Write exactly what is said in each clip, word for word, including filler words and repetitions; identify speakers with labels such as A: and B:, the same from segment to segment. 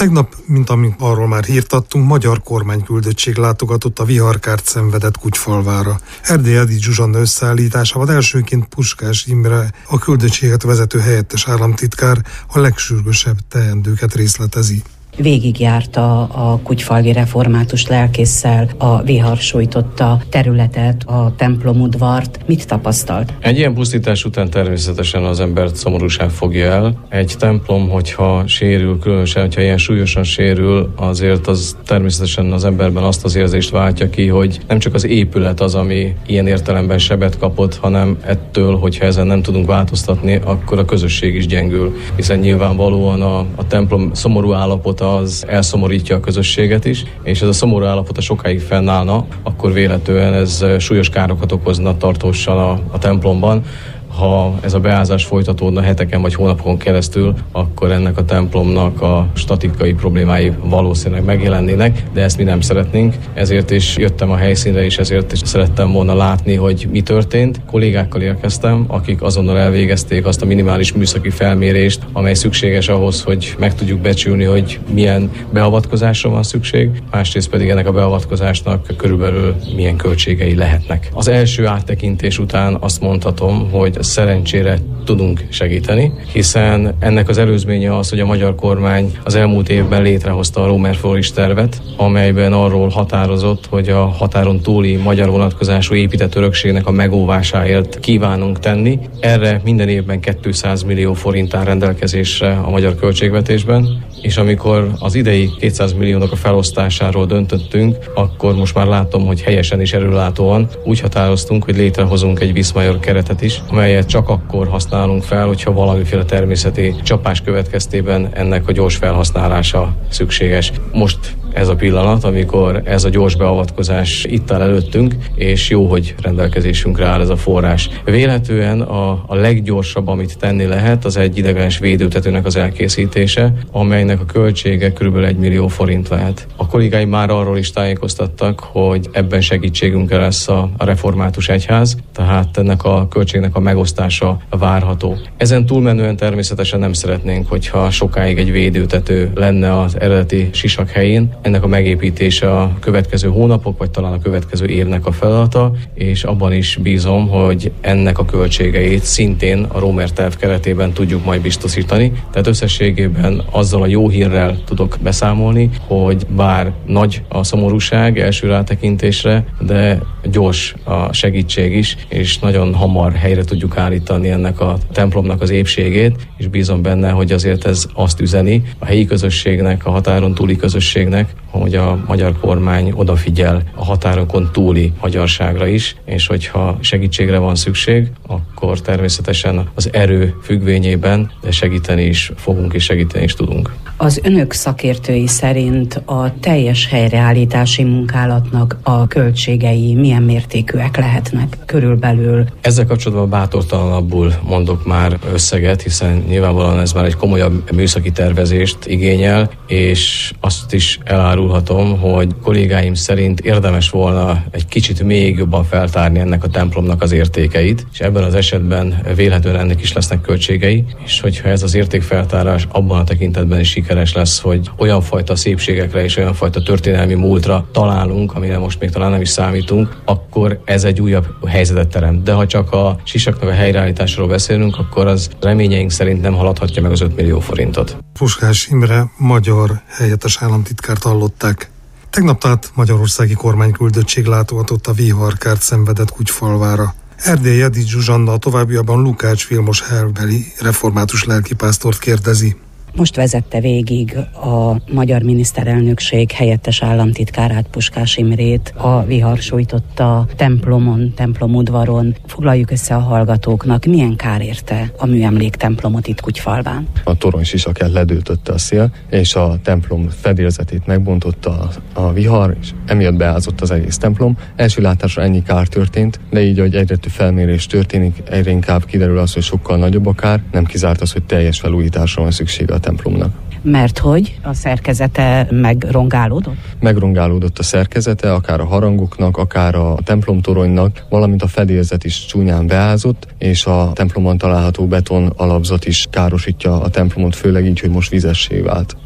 A: Tegnap, mint amit arról már hírt adtunk, magyar kormányküldöttség látogatott a viharkárt szenvedett Kutyfalvára. Erdélyi Edics Zsuzsanna összeállításával elsőként Puskás Imre, a küldöttséget vezető helyettes államtitkár a legsürgősebb teendőket részletezi.
B: Végigjárta a kutyfalvi református lelkésszel a vihar sújtotta területet, a templomudvart. Mit tapasztalt?
C: Egy ilyen pusztítás után természetesen az embert szomorúság fogja el. Egy templom, hogyha sérül, különösen, hogyha ilyen súlyosan sérül, azért az természetesen az emberben azt az érzést váltja ki, hogy nem csak az épület az, ami ilyen értelemben sebet kapott, hanem ettől, hogyha ezen nem tudunk változtatni, akkor a közösség is gyengül. Hiszen nyilvánvalóan a, a templom szomorú állapot az elszomorítja a közösséget is, és ez a szomorú állapota sokáig fennállna, akkor véletlenül ez súlyos károkat okozna tartósan a, a templomban. Ha ez a beázás folytatódna heteken vagy hónapokon keresztül, akkor ennek a templomnak a statikai problémái valószínűleg megjelennének, de ezt mi nem szeretnénk. Ezért is jöttem a helyszínre, és ezért is szerettem volna látni, hogy mi történt. Kollégákkal érkeztem, akik azonnal elvégezték azt a minimális műszaki felmérést, amely szükséges ahhoz, hogy meg tudjuk becsülni, hogy milyen beavatkozásra van szükség, másrészt pedig ennek a beavatkozásnak körülbelül milyen költségei lehetnek. Az első áttekintés után azt mondhatom, hogy szerencsére tudunk segíteni, hiszen ennek az előzménye az, hogy a magyar kormány az elmúlt évben létrehozta a Romer Floris tervet, amelyben arról határozott, hogy a határon túli magyar vonatkozású épített örökségnek a megóvásáért kívánunk tenni. Erre minden évben kétszáz millió forint áll rendelkezésre a magyar költségvetésben, és amikor az idei kétszáz milliónak a felosztásáról döntöttünk, akkor most már látom, hogy helyesen és erőlátóan úgy határoztunk, hogy létrehozunk egy Viszmajor keretet is, amelyet csak akkor használunk fel, hogyha valamiféle természeti csapás következtében ennek a gyors felhasználása szükséges. Most ez a pillanat, amikor ez a gyors beavatkozás itt áll előttünk, és jó, hogy rendelkezésünkre áll ez a forrás. Véletlenül a, a leggyorsabb, amit tenni lehet, az egy ideiglenes védőtetőnek az elkészítése, amelynek a költsége kb. egy millió forint lehet. A kollégáim már arról is tájékoztattak, hogy ebben segítségünkre lesz a, a református egyház, tehát ennek a költségnek a megosztása várható. Ezen túlmenően természetesen nem szeretnénk, hogyha sokáig egy védőtető lenne az eredeti sisak helyén. Ennek a megépítése a következő hónapok, vagy talán a következő évnek a feladata, és abban is bízom, hogy ennek a költségeit szintén a Romer terv keretében tudjuk majd biztosítani. Tehát összességében azzal a jó hírrel tudok beszámolni, hogy bár nagy a szomorúság első rátekintésre, de gyors a segítség is, és nagyon hamar helyre tudjuk állítani ennek a templomnak az épségét, és bízom benne, hogy azért ez azt üzeni a helyi közösségnek, a határon túli közösségnek, hogy a magyar kormány odafigyel a határokon túli magyarságra is, és hogyha segítségre van szükség, akkor természetesen az erő függvényében, de segíteni is fogunk és segíteni is tudunk.
B: Az önök szakértői szerint a teljes helyreállítási munkálatnak a költségei milyen mértékűek lehetnek körülbelül?
C: Ezzel kapcsolatban bátortalanabbul mondok már összeget, hiszen nyilvánvalóan ez már egy komolyabb műszaki tervezést igényel, és azt is elárulhatom, hogy kollégáim szerint érdemes volna egy kicsit még jobban feltárni ennek a templomnak az értékeit, és ebben az esetben vélhetően ennek is lesznek költségei, és hogyha ez az értékfeltárás abban a tekintetben is sikeres lesz, hogy olyan fajta szépségekre és olyan fajta történelmi múltra találunk, amire most még talán nem is számítunk, akkor ez egy újabb helyzetet teremt. De ha csak a sisaknak a helyreállításról beszélünk, akkor az reményeink szerint nem haladhatja meg az öt millió forintot.
A: Puskás Imre magyar helyettes államtitkárt hallották. Tegnap tehát magyarországi kormányküldöttség látogatott a viharkárt szenvedett Kutyfalvára. Erdélyi Edics Zsuzsanna a továbbiakban Lukács Vilmos helybeli református lelkipásztort kérdezi.
B: Most vezette végig a magyar miniszterelnökség helyettes államtitkárát, Puskás Imrét a vihar sújtotta templomon, templomudvaron. Foglaljuk össze a hallgatóknak, milyen kár érte a műemléktemplomot itt Kutyfalván.
D: A torony sisakját ledőtötte a szél, és a templom fedélzetét megbontotta a vihar, és emiatt beázott az egész templom. Első látásra ennyi kár történt, de így, hogy egyre több felmérés történik, egyre inkább kiderül az, hogy sokkal nagyobb a kár, nem kizárt az, hogy teljes felújításra van szüksége a templomnak.
B: Mert hogy a szerkezete megrongálódott?
D: Megrongálódott a szerkezete, akár a harangoknak, akár a templomtoronynak, valamint a fedélzet is csúnyán beázott, és a templomban található beton alapzat is károsítja a templomot, főleg így, hogy most vizessé vált.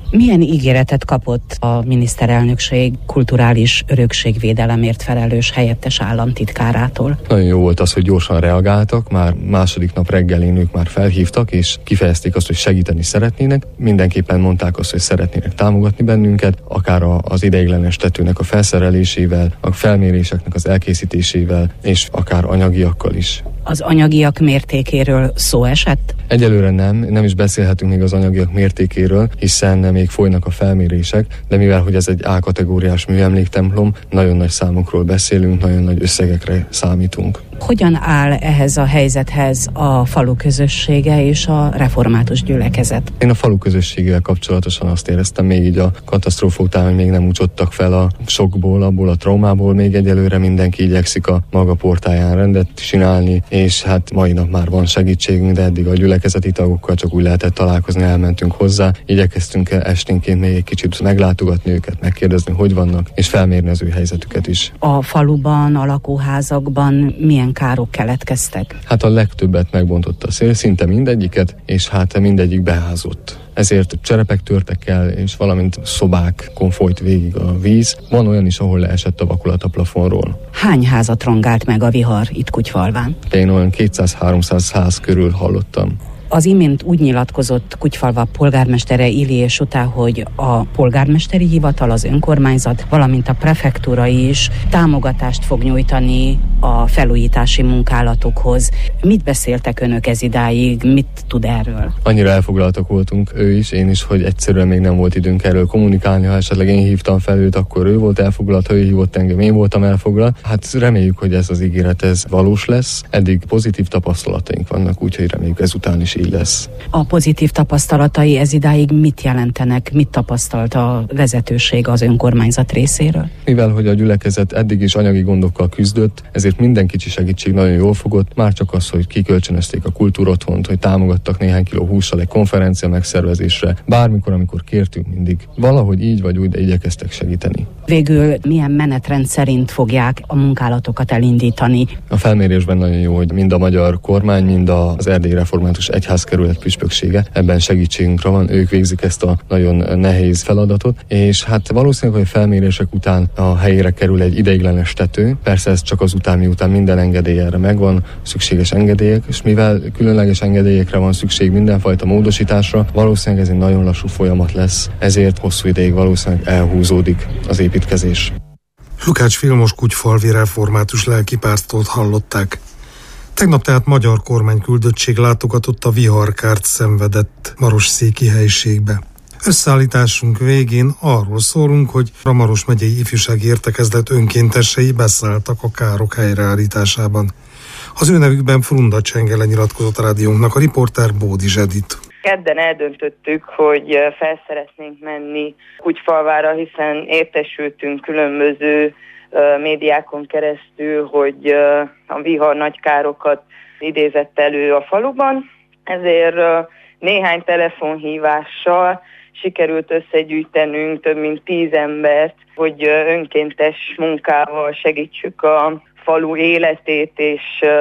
B: Milyen ígéretet kapott a miniszterelnökség kulturális örökségvédelemért felelős helyettes államtitkárától?
D: Nagyon jó volt az, hogy gyorsan reagáltak, már második nap reggelén ők már felhívtak, és kifejezték azt, hogy segíteni szeretnének. Mindenképpen mondták azt, hogy szeretnének támogatni bennünket, akár az ideiglenes tetőnek a felszerelésével, a felméréseknek az elkészítésével, és akár anyagiakkal is.
B: Az anyagiak mértékéről szó esett?
D: Egyelőre nem, nem is beszélhetünk még az anyagiak mértékéről, hiszen még folynak a felmérések, de mivel hogy ez egy A-kategóriás műemléktemplom, nagyon nagy számokról beszélünk, nagyon nagy összegekre számítunk.
B: Hogyan áll ehhez a helyzethez a falu közössége és a református gyülekezet?
D: Én a falu közösségével kapcsolatosan azt éreztem még így a katasztrófa után, hogy még nem úcsodtak fel a sokból, abból a traumából, még egyelőre mindenki igyekszik a maga portáján rendet csinálni, és hát mai nap már van segítségünk, de eddig a gyülekezeti tagokkal csak úgy lehetett találkozni, elmentünk hozzá, igyekeztünk esténként még egy kicsit meglátogatni őket, megkérdezni, hogy vannak, és felmérni az ő helyzetüket is.
B: A faluban, a lakóházakban milyen károk keletkeztek?
D: Hát a legtöbbet megbontotta a szél, szinte mindegyiket, és hát mindegyik beházott. Ezért cserepek törtek el, és valamint szobákon folyt végig a víz. Van olyan is, ahol leesett a vakulat a plafonról.
B: Hány házat rongált meg a vihar itt Kutyfalván?
D: Én olyan kétszáz-háromszáz ház körül hallottam.
B: Az imént úgy nyilatkozott Kutyfalva polgármestere Illyés után, hogy a polgármesteri hivatal, az önkormányzat, valamint a prefektúra is támogatást fog nyújtani a felújítási munkálatokhoz. Mit beszéltek önök ez idáig? Mit tud erről? Annyira elfoglaltak voltunk, ő is, én is, hogy egyszerűen még nem volt időnk erről kommunikálni. Ha esetleg én hívtam fel őt, akkor ő volt elfoglalt, ha ő hívott engem, én voltam elfoglalt. Hát reméljük, hogy ez az ígéret ez valós lesz. Eddig pozitív tapasztalataink vannak, úgyhogy reméljük ezután is így lesz. A pozitív tapasztalatai ez idáig mit jelentenek? Mit tapasztalt a vezetőség az önkormányzat részéről?
D: Mivel hogy a gyülekezet eddig is anyagi gondokkal küzdött, ezért minden kicsi segítség nagyon jól fogott. Már csak az, hogy kikölcsönözték a kultúrotthont, hogy támogattak néhány kiló hússal egy konferencia megszervezésre. Bármikor, amikor kértünk, mindig valahogy így vagy úgy, de igyekeztek segíteni.
B: Végül milyen menetrend szerint fogják a munkálatokat elindítani?
D: A felmérésben nagyon jó, hogy mind a magyar kormány, mind az Erdélyi Református Egyházkerület püspöksége ebben segítségünkre van, ők végzik ezt a nagyon nehéz feladatot, és hát valószínűleg, hogy a felmérések után a helyére kerül egy ideiglenes tető, persze ez csak azután, miután minden engedély erre megvan, szükséges engedélyek, és mivel különleges engedélyekre van szükség mindenfajta módosításra, valószínűleg ez egy nagyon lassú folyamat lesz, ezért hosszú ideig valószínűleg elhúzódik az építkezés.
A: Lukács Vilmos kutyfalvi református lelkipásztort hallották. Tegnap tehát magyar kormányküldöttség látogatott a viharkárt szenvedett marosszéki helyiségbe. Összeállításunk végén arról szólunk, hogy a Maros megyei ifjúsági értekezlet önkéntesei beszálltak a károk helyreállításában. Az ő nevükben Frunda Csengele nyilatkozott a rádiónknak a riporter Bódi Edit.
E: Kedden eldöntöttük, hogy fel szeretnénk menni Kutyfalvára, hiszen értesültünk különböző médiákon keresztül, hogy a vihar nagy károkat idézett elő a faluban. Ezért néhány telefonhívással sikerült összegyűjtenünk több mint tíz embert, hogy önkéntes munkával segítsük a falu életét és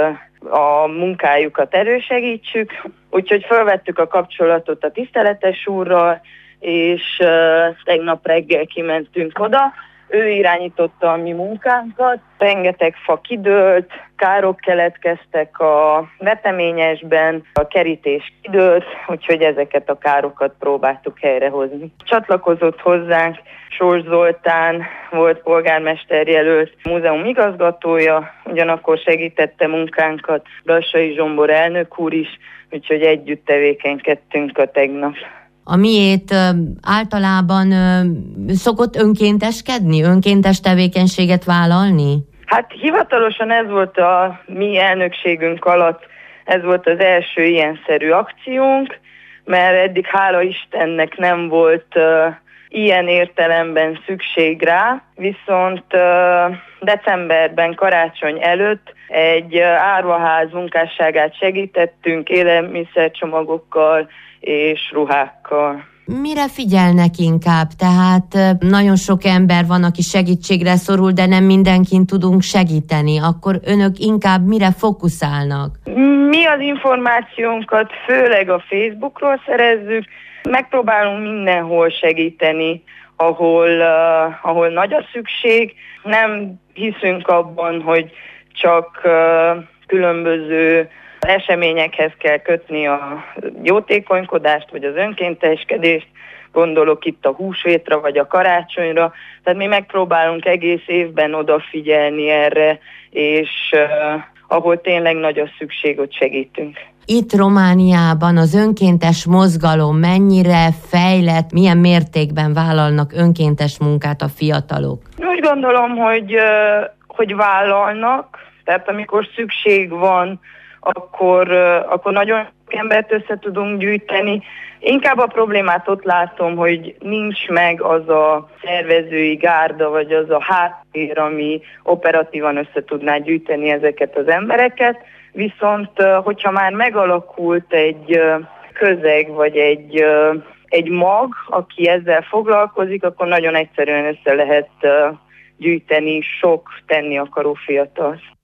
E: a munkájukat elősegítsük. Úgyhogy felvettük a kapcsolatot a tiszteletes úrral, és tegnap reggel kimentünk oda. Ő irányította a mi munkánkat, rengeteg fa kidőlt, károk keletkeztek a veteményesben, a kerítés kidőlt, úgyhogy ezeket a károkat próbáltuk helyrehozni. Csatlakozott hozzánk Sós Zoltán, volt polgármester jelölt múzeum igazgatója, ugyanakkor segítette munkánkat Brassai Zsombor elnök úr is, úgyhogy együtt tevékenykedtünk a tegnap.
F: A miét általában szokott önkénteskedni, önkéntes tevékenységet vállalni?
E: Hát hivatalosan ez volt a mi elnökségünk alatt, ez volt az első ilyenszerű akciónk, mert eddig hála Istennek nem volt uh, ilyen értelemben szükség rá, viszont uh, decemberben karácsony előtt egy uh, árvaház munkásságát segítettünk élelmiszercsomagokkal és ruhákkal.
F: Mire figyelnek inkább? Tehát nagyon sok ember van, aki segítségre szorul, de nem mindenkin tudunk segíteni. Akkor önök inkább mire fókuszálnak?
E: Mi az információnkat főleg a Facebookról szerezzük, Megpróbálunk mindenhol segíteni, ahol, uh, ahol nagy a szükség. Nem hiszünk abban, hogy csak uh, különböző eseményekhez kell kötni a jótékonykodást vagy az önkénteskedést. Gondolok itt a húsvétra vagy a karácsonyra. Tehát mi megpróbálunk egész évben odafigyelni erre, és uh, ahol tényleg nagy a szükség, ott segítünk.
F: Itt Romániában az önkéntes mozgalom mennyire fejlett, milyen mértékben vállalnak önkéntes munkát a fiatalok?
E: Úgy gondolom, hogy, hogy vállalnak, tehát amikor szükség van, akkor, akkor nagyon sok embert össze tudunk gyűjteni. Inkább a problémát ott látom, hogy nincs meg az a szervezői gárda, vagy az a háttér, ami operatívan össze tudná gyűjteni ezeket az embereket. Viszont, hogyha már megalakult egy közeg, vagy egy, egy mag, aki ezzel foglalkozik, akkor nagyon egyszerűen össze lehet gyűjteni sok tenni akaró fiatalt.